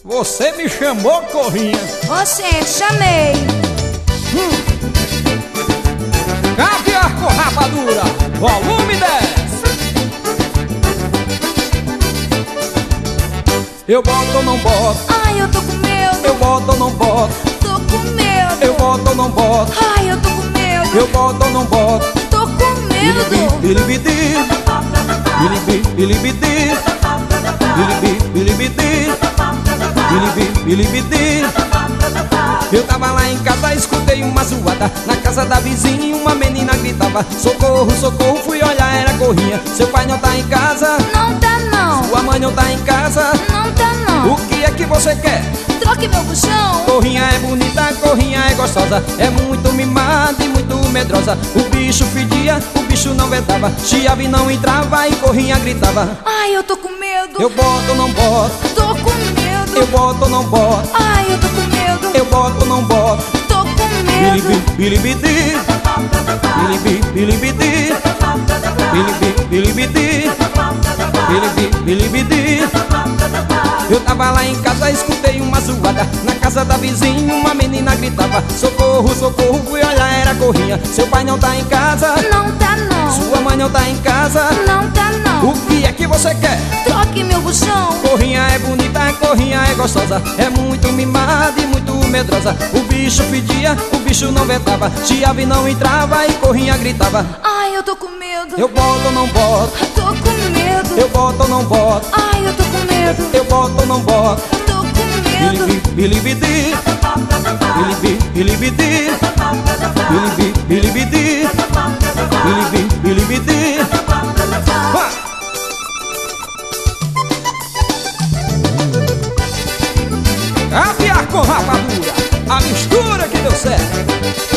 Você me chamou, Corrinha? Oxente, chamei. Caviar com rapadura, volume 10. Eu boto ou não boto? Ai, eu tô com medo. Eu boto ou não boto? Tô com medo. Eu boto ou não boto? Ai, eu tô com medo. Eu boto ou não boto? Tô com medo. Bilibidi, bilibi, bilibidi, bilibi, bilibidi, bilibi, bilibidi. Eu tava lá em casa, escutei uma zoada. Na casa da vizinha uma menina gritava: socorro, socorro, fui olhar, era Corrinha. Seu pai não tá em casa? Não tá não. Sua mãe não tá em casa? Não tá não. O que é que você quer? Troque meu buchão. Corrinha é bonita, Corrinha é gostosa, é muito mimada e muito medrosa. O bicho fedia, o bicho não vedava, chiava e não entrava e Corrinha gritava: Ai, eu tô com medo. eu boto ou não boto? Tô com medo. Eu boto ou não boto? Ai, eu tô com medo. Eu boto ou não boto? Tô com medo. Bilibidi, bilibi, bilibidi, bilibi, bilibidi, bilibi, bilibidi. Eu tava lá em casa, escutei uma zoada. Na casa da vizinha uma menina gritava: socorro, socorro, fui olhar, era Corrinha. Seu pai não tá em casa? Não tá não. Sua mãe não tá em casa? Não tá não. O que é que você quer? Troque meu buchão. Corrinha é bonita, Corrinha é gostosa, é muito mimada e muito medrosa. O bicho fedia, o bicho não vetava, chiava e não entrava e Corrinha gritava: Ai, eu tô com medo. eu boto ou não boto? Tô com medo. Eu boto ou não boto? Ai, eu tô com medo. Eu boto ou não boto? Tô com medo. Bilibidi, bilibi, bilibidi, bilibi, bilibidi, bilibi, bilibidi. Caviar com rapadura, a mistura que deu certo.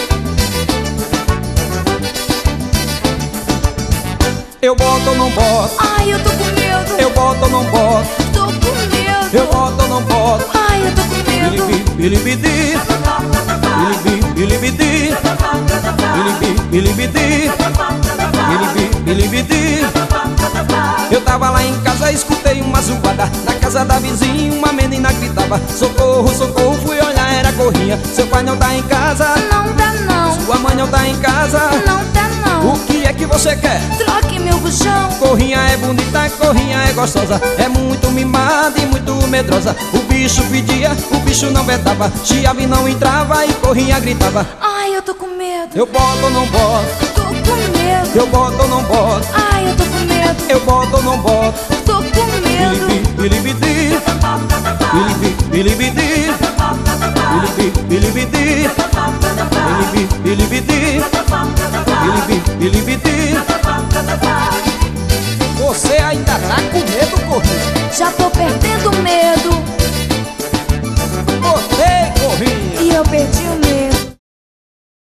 Eu boto ou não boto? Ai, eu tô com medo. Eu boto ou não boto? Tô com medo. Eu boto ou não boto? Ai, eu tô com medo. Bilibidi, bilibi, bilibidi, bilibi, bilibidi, bilibi, bilibidi. Eu tava lá em casa, escutei uma zoada. Na casa da vizinha uma menina gritava: socorro, socorro, fui olhar, era Corrinha. Seu pai não tá em casa? Não tá não. Sua mãe não tá em casa? Não tá não. O que é que você quer? Troque meu buchão. Corrinha é bonita, Corrinha é gostosa, é muito mimada e muito medrosa. O bicho pedia, o bicho não vetava, chiava e não entrava e Corrinha gritava: Ai, eu tô com medo. eu boto ou não boto? Tô com medo. Eu boto ou não boto? Ai, eu tô com medo. Eu boto ou não boto? Tô com medo. Bilibidi, bilibi, bilibidi, bilibi, bilibidi, bilibi, bilibidi, bilibi, bilibidi. Você ainda tá com medo, Corrinha? Já tô perdendo.